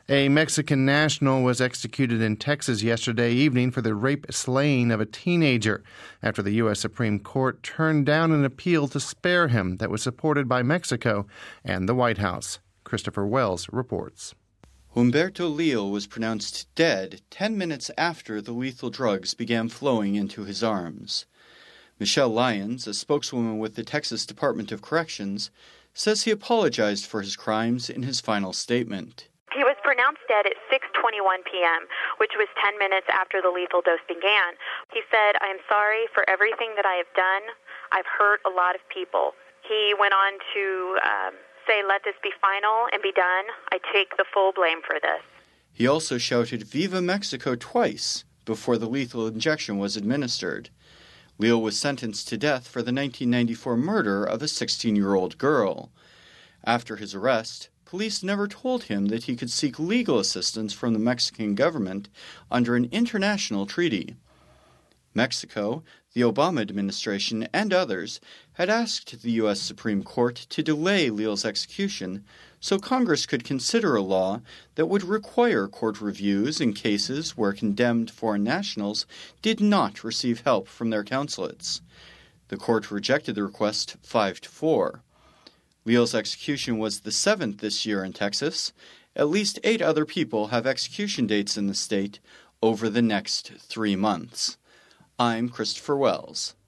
A Mexican national was executed in Texas yesterday evening for the rape-slaying of a teenager after the U.S. Supreme Court turned down an appeal to spare him that was supported by Mexico and the White House. Christopher Wells reports. Humberto Leal was pronounced dead 10 minutes after the lethal drugs began flowing into his arms. Michelle Lyons, a spokeswoman with the Texas Department of Corrections, says he apologized for his crimes in his final statement. He was pronounced dead at 6:21 p.m., which was 10 minutes after the lethal dose began. He said, "I am sorry for everything that I have done. I've hurt a lot of people." He went on to say, "Let this be final and be done. I take the full blame for this." He also shouted "Viva Mexico" twice before the lethal injection was administered. Leal was sentenced to death for the 1994 murder of a 16-year-old girl. After his arrest, police never told him that he could seek legal assistance from the Mexican government under an international treaty. Mexico, the Obama administration, and others had asked the U.S. Supreme Court to delay Leal's execution so Congress could consider a law that would require court reviews in cases where condemned foreign nationals did not receive help from their consulates. The court rejected the request 5-4. Leal's execution was the 7th this year in Texas. At least 8 other people have execution dates in the state over the next 3 months. I'm Christopher Wells.